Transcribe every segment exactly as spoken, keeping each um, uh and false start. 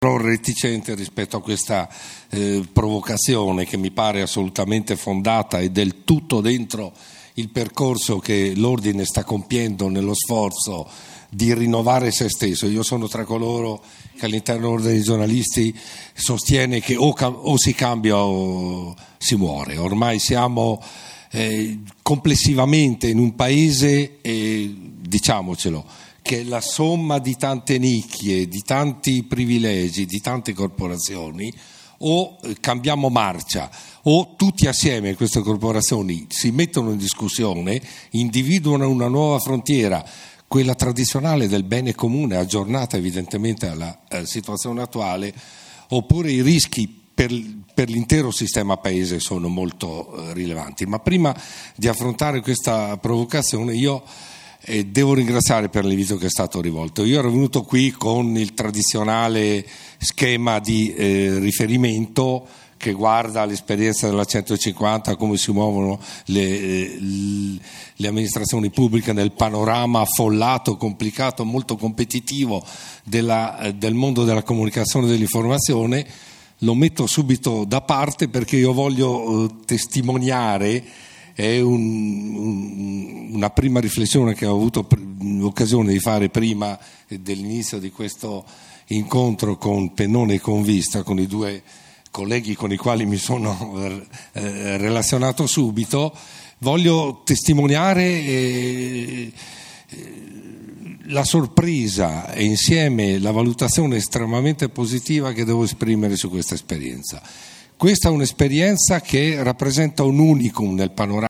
reticente rispetto a questa eh, provocazione che mi pare assolutamente fondata e del tutto dentro il percorso che l'Ordine sta compiendo nello sforzo di rinnovare se stesso. Io sono tra coloro che all'interno dell'Ordine dei giornalisti sostiene che o, cam- o si cambia o si muore. Ormai siamo eh, complessivamente in un paese, eh, diciamocelo, che è la somma di tante nicchie, di tanti privilegi, di tante corporazioni, o cambiamo marcia o tutti assieme queste corporazioni si mettono in discussione, individuano una nuova frontiera, quella tradizionale del bene comune, aggiornata evidentemente alla eh, situazione attuale, oppure i rischi per, per l'intero sistema paese sono molto eh, rilevanti. Ma prima di affrontare questa provocazione io E devo ringraziare per l'invito che è stato rivolto. Io ero venuto qui con il tradizionale schema di eh, riferimento che guarda l'esperienza della centocinquanta, come si muovono le, le amministrazioni pubbliche nel panorama affollato, complicato, molto competitivo della, del mondo della comunicazione e dell'informazione. Lo metto subito da parte perché io voglio eh, testimoniare. È un, un, una prima riflessione che ho avuto l'occasione di fare prima dell'inizio di questo incontro con Pennone e con Vista, con i due colleghi con i quali mi sono eh, relazionato subito. Voglio testimoniare eh, la sorpresa e insieme la valutazione estremamente positiva che devo esprimere su questa esperienza. Questa è un'esperienza che rappresenta un unicum nel panorama,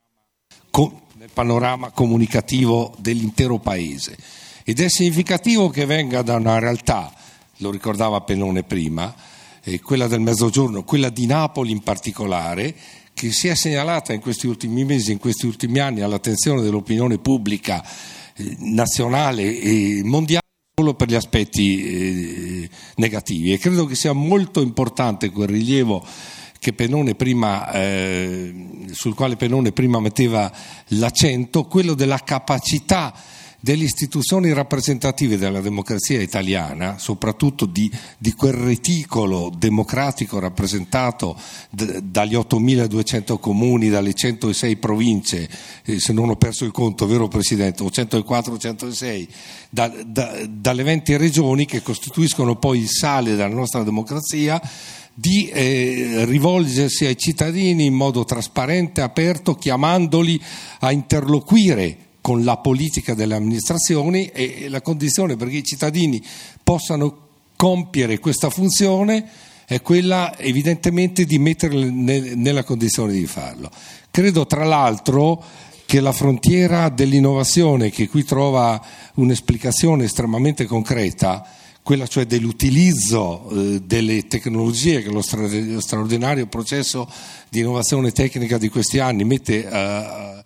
nel panorama comunicativo dell'intero paese ed è significativo che venga da una realtà, lo ricordava Pennone prima, eh, quella del Mezzogiorno, quella di Napoli in particolare, che si è segnalata in questi ultimi mesi, in questi ultimi anni all'attenzione dell'opinione pubblica eh, nazionale e mondiale solo per gli aspetti eh, negativi, e credo che sia molto importante quel rilievo che Pennone prima, eh, sul quale Pennone prima metteva l'accento, quello della capacità delle istituzioni rappresentative della democrazia italiana, soprattutto di, di quel reticolo democratico rappresentato d- dagli ottomiladuecento comuni, dalle centosei province, eh, se non ho perso il conto, vero Presidente, o centoquattro centosei, da, da, dalle venti regioni che costituiscono poi il sale della nostra democrazia, di eh, rivolgersi ai cittadini in modo trasparente, aperto, chiamandoli a interloquire con la politica delle amministrazioni, e la condizione perché i cittadini possano compiere questa funzione è quella evidentemente di metterli ne, nella condizione di farlo. Credo tra l'altro che la frontiera dell'innovazione, che qui trova un'esplicazione estremamente concreta, quella cioè dell'utilizzo eh, delle tecnologie che lo, stra- lo straordinario processo di innovazione tecnica di questi anni mette a,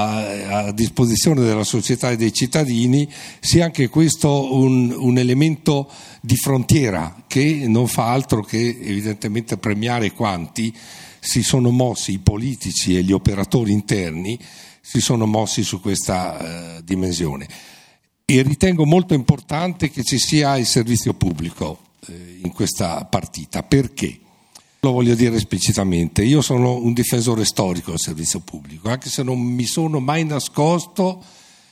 a, a disposizione della società e dei cittadini, sia anche questo un, un elemento di frontiera che non fa altro che evidentemente premiare quanti si sono mossi, i politici e gli operatori interni si sono mossi su questa eh, dimensione. E ritengo molto importante che ci sia il servizio pubblico eh, in questa partita. Perché? Lo voglio dire esplicitamente. Io sono un difensore storico del servizio pubblico, anche se non mi sono mai nascosto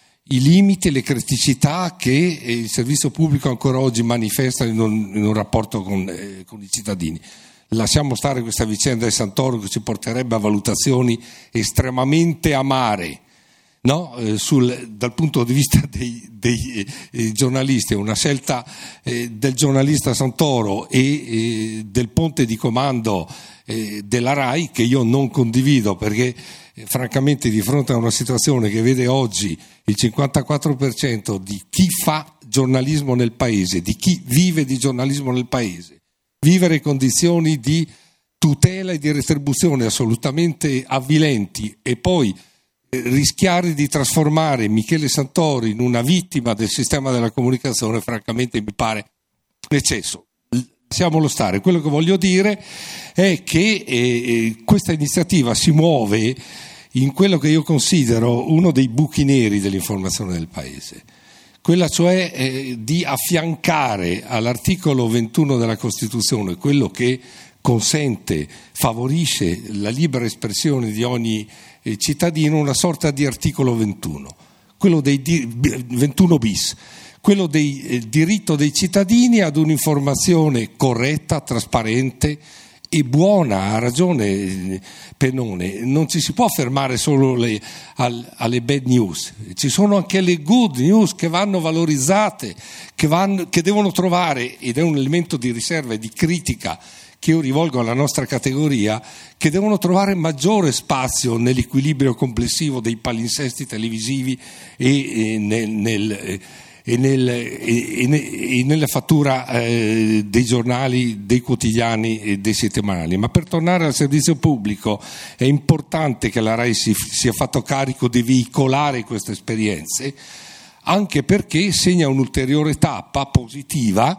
i limiti e le criticità che il servizio pubblico ancora oggi manifesta in un, in un rapporto con, eh, con i cittadini. Lasciamo stare questa vicenda di Santoro che ci porterebbe a valutazioni estremamente amare. No, eh, sul, dal punto di vista dei, dei eh, giornalisti, è una scelta eh, del giornalista Santoro e eh, del ponte di comando eh, della RAI che io non condivido, perché eh, francamente di fronte a una situazione che vede oggi il cinquantaquattro per cento di chi fa giornalismo nel paese, di chi vive di giornalismo nel paese, vivere in condizioni di tutela e di retribuzione assolutamente avvilenti e poi rischiare di trasformare Michele Santoro in una vittima del sistema della comunicazione, francamente mi pare un eccesso. Lasciamolo stare. Quello che voglio dire è che eh, questa iniziativa si muove in quello che io considero uno dei buchi neri dell'informazione del paese. quella cioè eh, di affiancare all'articolo ventuno della Costituzione, quello che consente, favorisce la libera espressione di ogni eh, cittadino, una sorta di articolo ventuno, quello dei di, ventuno bis, quello del eh, diritto dei cittadini ad un'informazione corretta, trasparente e buona. Ha ragione Pennone, non ci si può fermare solo le, al, alle bad news, ci sono anche le good news che vanno valorizzate, che, vanno, che devono trovare, ed è un elemento di riserva e di critica che io rivolgo alla nostra categoria, che devono trovare maggiore spazio nell'equilibrio complessivo dei palinsesti televisivi e, e nel, nel E, nel, e, e nella fattura eh, dei giornali, dei quotidiani e dei settimanali. Ma per tornare al servizio pubblico è importante che la RAI si, sia fatto carico di veicolare queste esperienze, anche perché segna un'ulteriore tappa positiva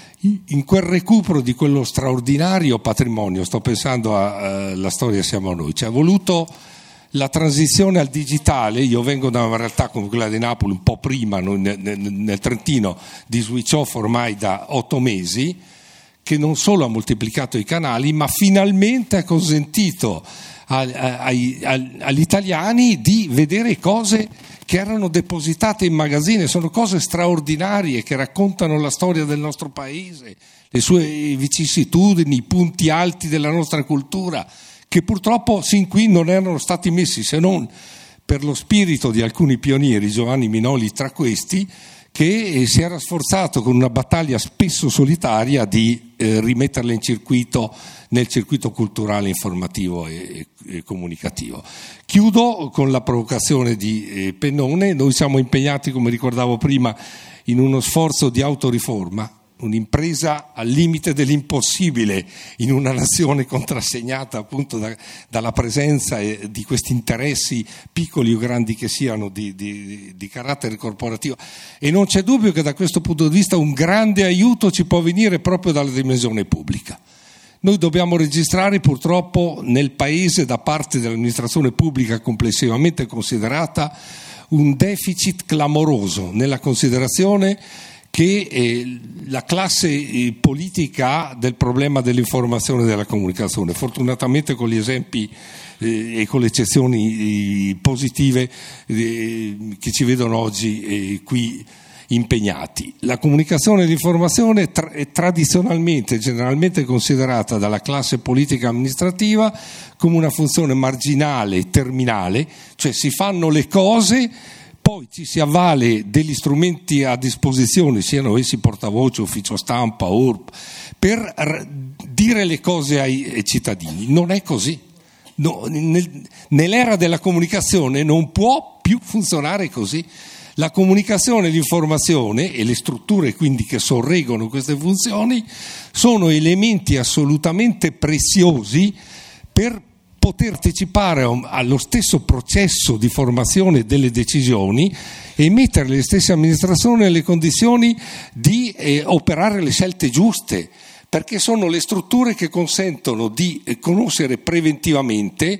in quel recupero di quello straordinario patrimonio. Sto pensando alla storia Siamo a Noi. Ci è voluto la transizione al digitale. Io vengo da una realtà come quella di Napoli un po' prima, nel, nel, nel Trentino, di switch off ormai da otto mesi, che non solo ha moltiplicato i canali, ma finalmente ha consentito ai, ai, agli italiani di vedere cose che erano depositate in magazzine. Sono cose straordinarie che raccontano la storia del nostro paese, le sue vicissitudini, i punti alti della nostra cultura, che purtroppo sin qui non erano stati messi, se non per lo spirito di alcuni pionieri, Giovanni Minoli tra questi, che si era sforzato con una battaglia spesso solitaria di eh, rimetterle in circuito, nel circuito culturale, informativo e, e comunicativo. Chiudo con la provocazione di eh, Pennone. Noi siamo impegnati, come ricordavo prima, in uno sforzo di autoriforma, un'impresa al limite dell'impossibile in una nazione contrassegnata appunto da, dalla presenza di questi interessi, piccoli o grandi che siano, di, di, di carattere corporativo. E non c'è dubbio che da questo punto di vista un grande aiuto ci può venire proprio dalla dimensione pubblica. Noi dobbiamo registrare purtroppo nel Paese, da parte dell'amministrazione pubblica complessivamente considerata, un deficit clamoroso nella considerazione che eh, la classe eh, politica ha del problema dell'informazione e della comunicazione. Fortunatamente, con gli esempi eh, e con le eccezioni eh, positive eh, che ci vedono oggi eh, qui impegnati. La comunicazione e l'informazione tra- è tradizionalmente, generalmente considerata dalla classe politica amministrativa come una funzione marginale e terminale, cioè si fanno le cose, poi ci si avvale degli strumenti a disposizione, siano essi portavoce, ufficio stampa, U R P, per r- dire le cose ai, ai cittadini. Non è così. No, nel, nell'era della comunicazione non può più funzionare così. La comunicazione e l'informazione e le strutture quindi che sorreggono queste funzioni sono elementi assolutamente preziosi per poter partecipare allo stesso processo di formazione delle decisioni e mettere le stesse amministrazioni nelle condizioni di eh, operare le scelte giuste, perché sono le strutture che consentono di eh, conoscere preventivamente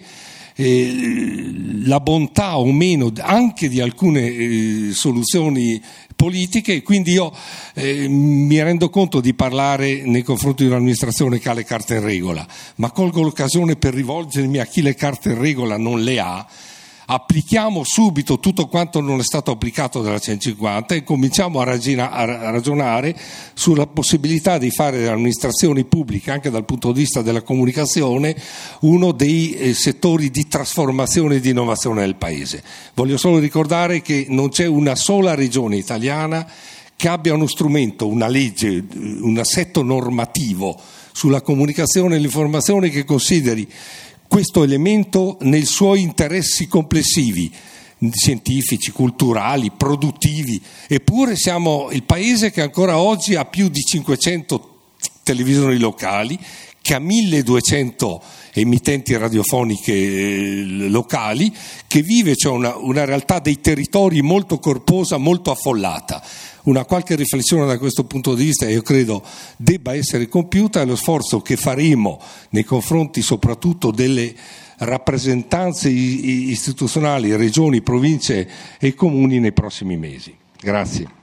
eh, la bontà o meno anche di alcune eh, soluzioni politiche. E quindi io eh, mi rendo conto di parlare nei confronti di un'amministrazione che ha le carte in regola, ma colgo l'occasione per rivolgermi a chi le carte in regola non le ha. Applichiamo subito tutto quanto non è stato applicato dalla centocinquanta e cominciamo a, ragina, a ragionare sulla possibilità di fare delle amministrazioni pubbliche, anche dal punto di vista della comunicazione, uno dei eh, settori di trasformazione e di innovazione del Paese. Voglio solo ricordare che non c'è una sola regione italiana che abbia uno strumento, una legge, un assetto normativo sulla comunicazione e l'informazione che consideri questo elemento nei suoi interessi complessivi, scientifici, culturali, produttivi. Eppure siamo il paese che ancora oggi ha più di cinquecento televisioni locali, che ha milleduecento emittenti radiofoniche eh, locali, che vive, cioè una, una realtà dei territori molto corposa, molto affollata. Una qualche riflessione da questo punto di vista io credo debba essere compiuta, e lo sforzo che faremo nei confronti soprattutto delle rappresentanze istituzionali, regioni, province e comuni nei prossimi mesi. Grazie.